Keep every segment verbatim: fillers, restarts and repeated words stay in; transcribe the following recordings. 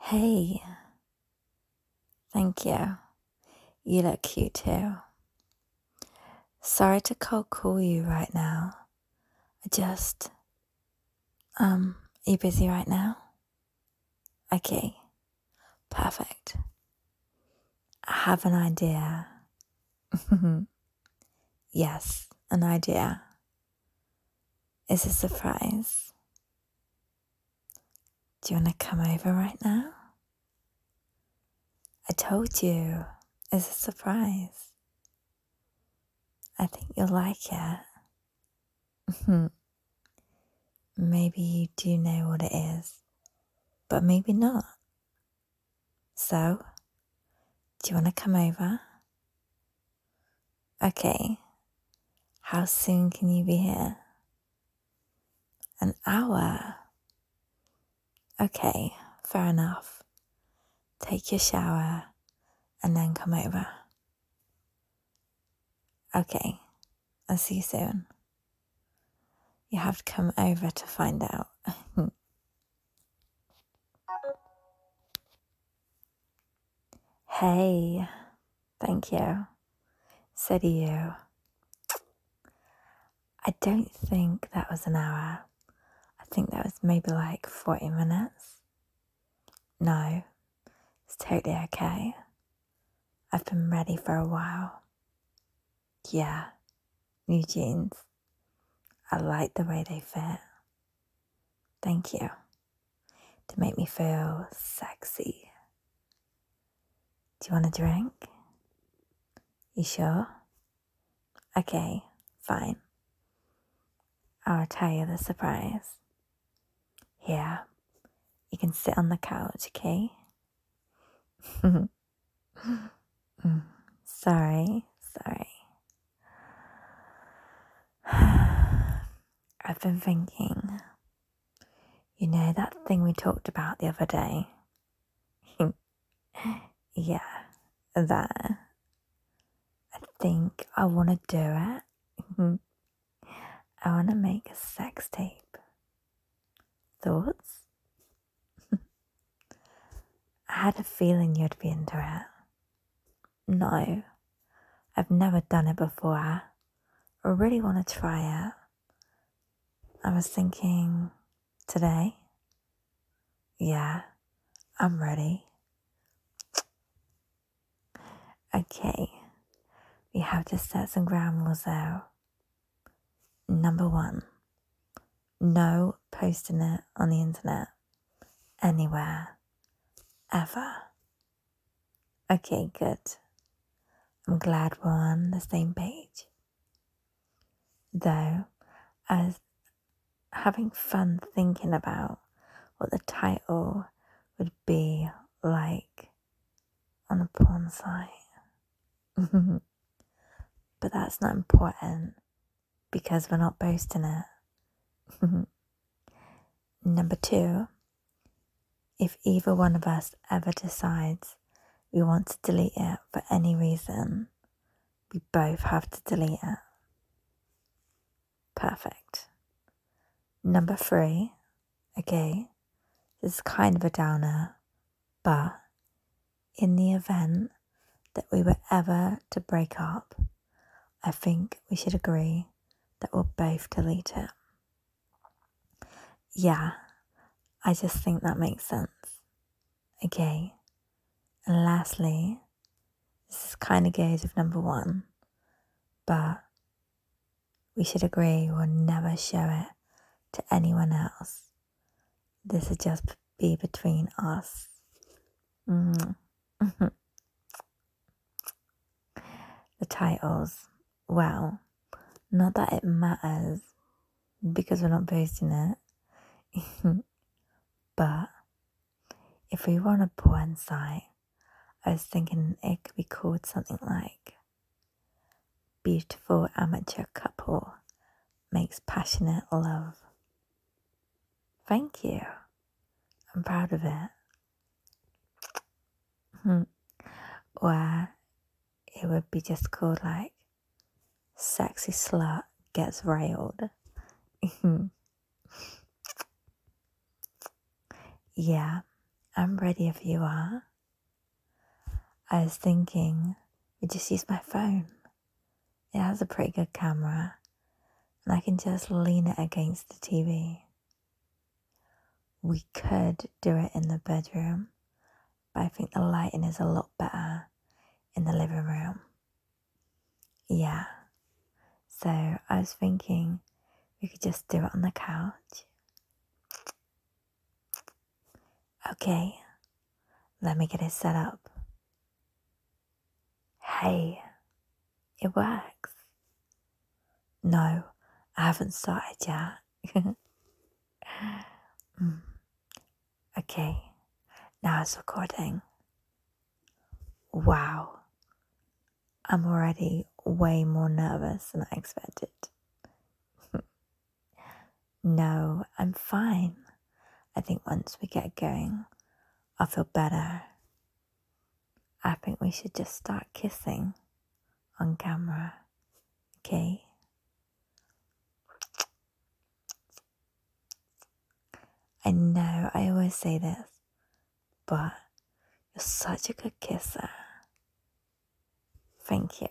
Hey, thank you. You look cute too. Sorry to cold call you right now. I just, um, are you busy right now? Okay, perfect. I have an idea. Yes, an idea. It's a surprise. Do you want to come over right now? I told you, it's a surprise. I think you'll like it. Maybe you do know what it is, but maybe not. So, do you want to come over? Okay. How soon can you be here? An hour? Okay, fair enough. Take your shower and then come over. Okay, I'll see you soon. You have to come over to find out. Hey, thank you. So do you. I don't think that was an hour. I think that was maybe like forty minutes. No, it's totally okay. I've been ready for a while. Yeah, new jeans. I like the way they fit. Thank you. To make me feel sexy. Do you want a drink? You sure? Okay, fine. I'll tell you the surprise. Here, you can sit on the couch, okay? Sorry, sorry. I've been thinking, you know that thing we talked about the other day? Yeah, that. I think I want to do it. I want to make a sex tape. Thoughts? I had a feeling you'd be into it. No, I've never done it before. I really want to try it. I was thinking, today? Yeah, I'm ready. Okay, we have to set some ground rules though. Number one, no posting it on the internet, anywhere, ever. Okay, good. I'm glad we're on the same page. Though, I was having fun thinking about what the title would be like on a porn site. But that's not important because we're not posting it. Number two, if either one of us ever decides we want to delete it for any reason, we both have to delete it. Perfect. Number three, okay, this is kind of a downer, but in the event that we were ever to break up, I think we should agree that we'll both delete it. Yeah, I just think that makes sense. Okay, and lastly, this is kind of goes with number one, but we should agree we'll never show it to anyone else. This will just be between us. Mm. The titles, well, not that it matters because we're not posting it, but if we want a porn site, I was thinking it could be called something like Beautiful Amateur Couple Makes Passionate Love. Thank you. I'm proud of it. Or it would be just called like Sexy Slut Gets Railed. Yeah, I'm ready if you are. I was thinking we just use my phone. It has a pretty good camera, and I can just lean it against the T V. We could do it in the bedroom, but I think the lighting is a lot better in the living room. Yeah. So I was thinking we could just do it on the couch. Okay, let me get it set up. Hey, it works. No, I haven't started yet. mm. Okay, now it's recording. Wow, I'm already way more nervous than I expected. No, I'm fine. I think once we get going, I'll feel better. I think we should just start kissing on camera, okay? I know I always say this, but you're such a good kisser. Thank you.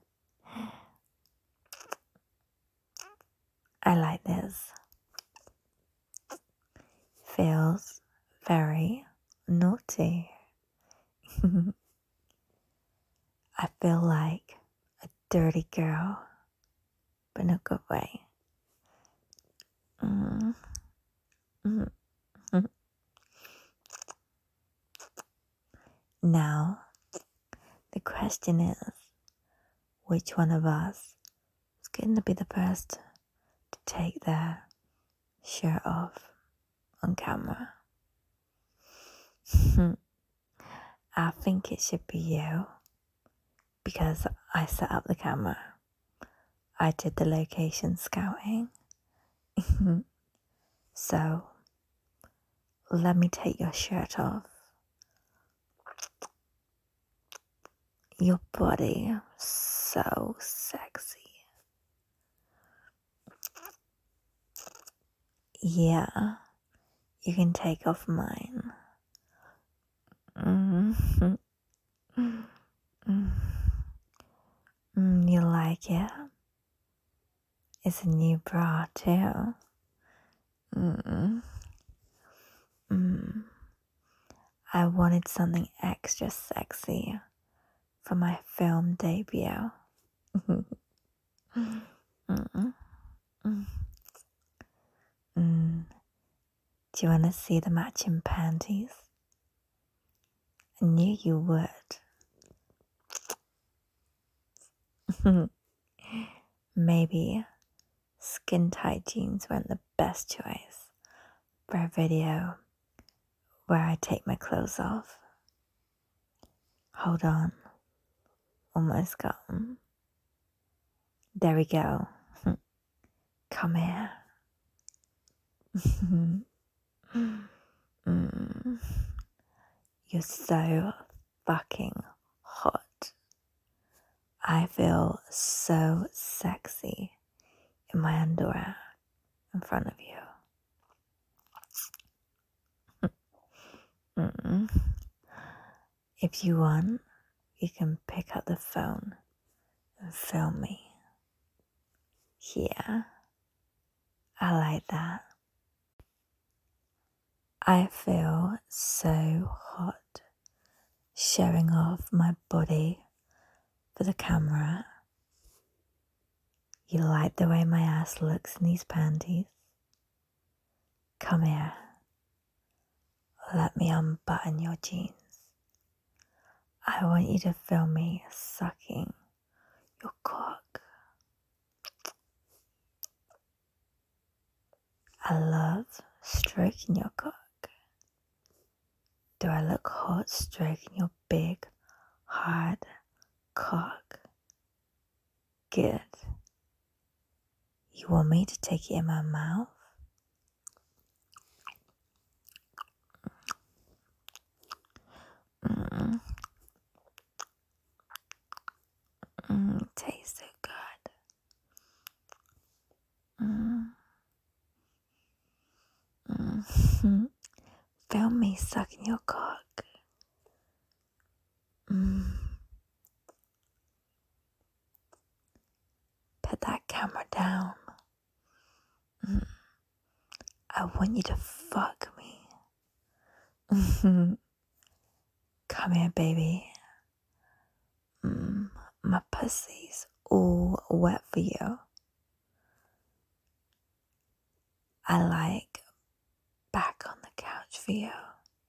I like this. Feels very naughty. I feel like a dirty girl, but in a good way. Mm. Mm. Mm. Now, the question is, which one of us is going to be the first to take their shirt off on camera? I think it should be you, because I set up the camera. I did the location scouting. So, let me take your shirt off. Your body, so sexy. Yeah, you can take off mine. Mm-hmm. Mm, you like it? It's a new bra too. Mm. Mm. I wanted something extra sexy for my film debut. Mm. Mm. Mm. Do you want to see the matching panties? I knew you would. Maybe skin tight jeans weren't the best choice for a video where I take my clothes off. Hold on. Almost got them. There we go. Come here. mm. You're so fucking hot. I feel so sexy in my underwear in front of you. Mm. If you want, you can pick up the phone and film me. Yeah, I like that. I feel so hot showing off my body for the camera. You like the way my ass looks in these panties? Come here. Let me unbutton your jeans. I want you to film me sucking your cock. I love stroking your cock. Do I look hot stroking your big, hard cock? Good. You want me to take it in my mouth? Mm. Mm, it tastes so good. Mm. Mm. Film film me sucking your cock. Mm. Put that camera down. Mm. I want you to fuck me. Come here, baby. Mm. My pussy's all wet for you. I like back on the couch for you.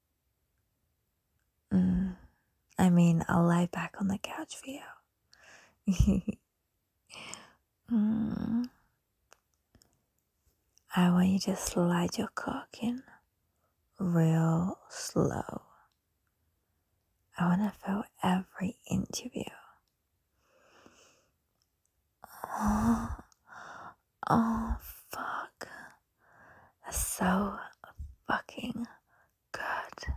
Mm. I mean, I'll lie back on the couch for you. mm. I want you to slide your cock in real slow. I want to feel every inch of you. Oh, oh, fuck. That's so fucking good.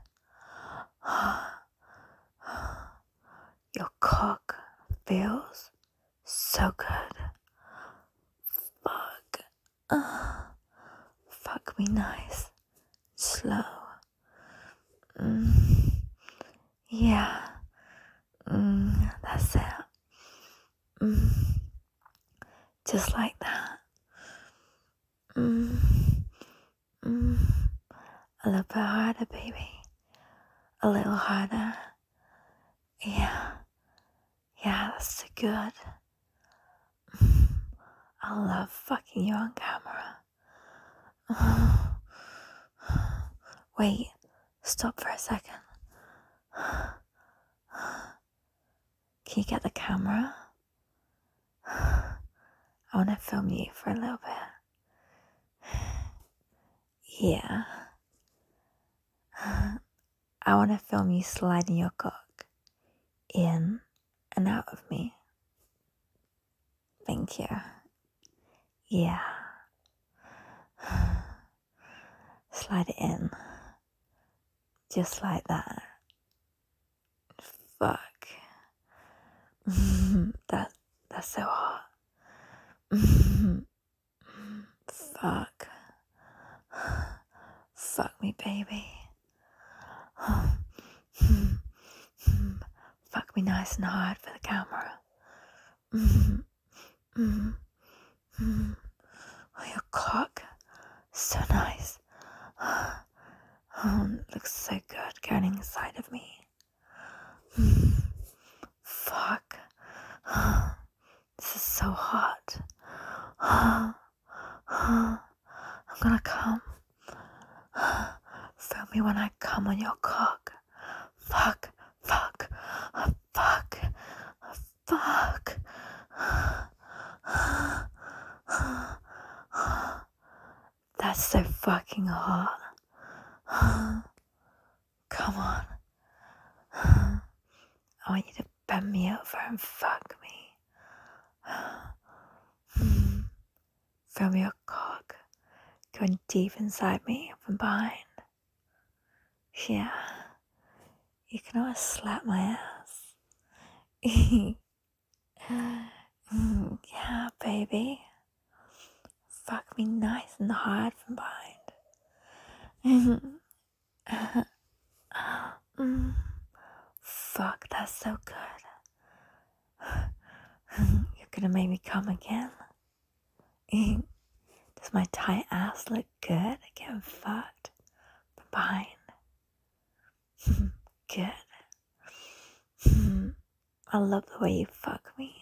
Your cock feels so good. Fuck. Uh, fuck me nice. Slow. Mm. Yeah. Mm. That's it. Mm. Just like that. Mm. Mm. A little bit harder, baby. A little harder. Yeah. Yeah, that's so good. I love fucking you on camera. Wait, stop for a second. Can you get the camera? I want to film you for a little bit. Yeah. I want to film you sliding your cock in and out of me. Thank you. Yeah. Slide it in. Just like that. Fuck. that, that's so hot. Fuck. Fuck me, baby. Fuck me nice and hard for the camera. Oh, your cock. So nice. Oh, it looks so good going inside of me. Fuck. This is so hot. I'm gonna come. Film me when I come on your cock. Fuck. Fuck. Fuck. Fuck. That's so fucking hot. Come on. I want you to bend me over and fuck me. Feel your cock going deep inside me from behind. Yeah. You can always slap my ass. Yeah, baby. Fuck me nice and hard from behind. mm. Fuck, that's so good. You're gonna make me come again. Does my tight ass look good getting fucked from behind? Good. I love the way you fuck me.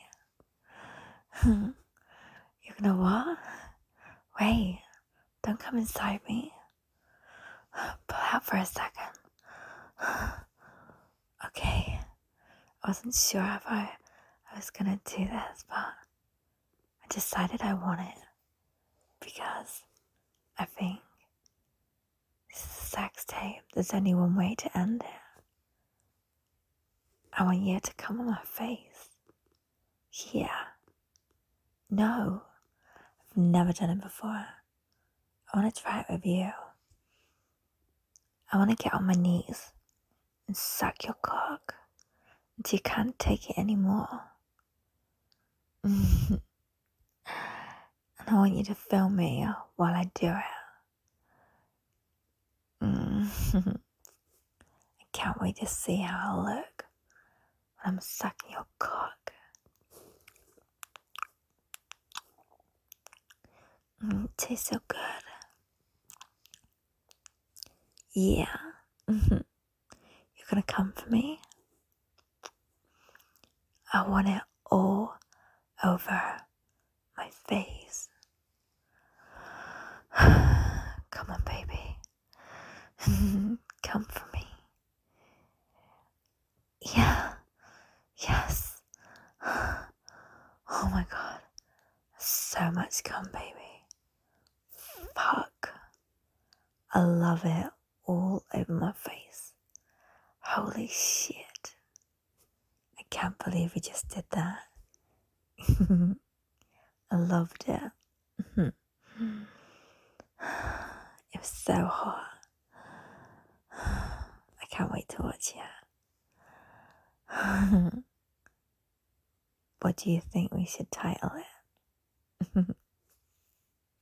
You're gonna what? Wait, don't come inside me. Pull out for a second. Okay, I wasn't sure if I, I was gonna do this, but I decided I want it because I think this is a sex tape. There's only one way to end it. I want you to come on my face. Yeah. No, I've never done it before. I want to try it with you. I want to get on my knees and suck your cock until you can't take it anymore. And I want you to film me while I do it. can't wait to see how I'll look when I'm sucking your cock. Mm, it tastes so good. Yeah. Mm-hmm. You're gonna come for me? I want it all over my face. Come on, baby. Come for me. Yeah. Yes. Oh my god. So much cum, baby. Fuck. I love it all over my face. Holy shit. I can't believe we just did that. I loved it. It was so hot. I can't wait to watch it. What do you think we should title it?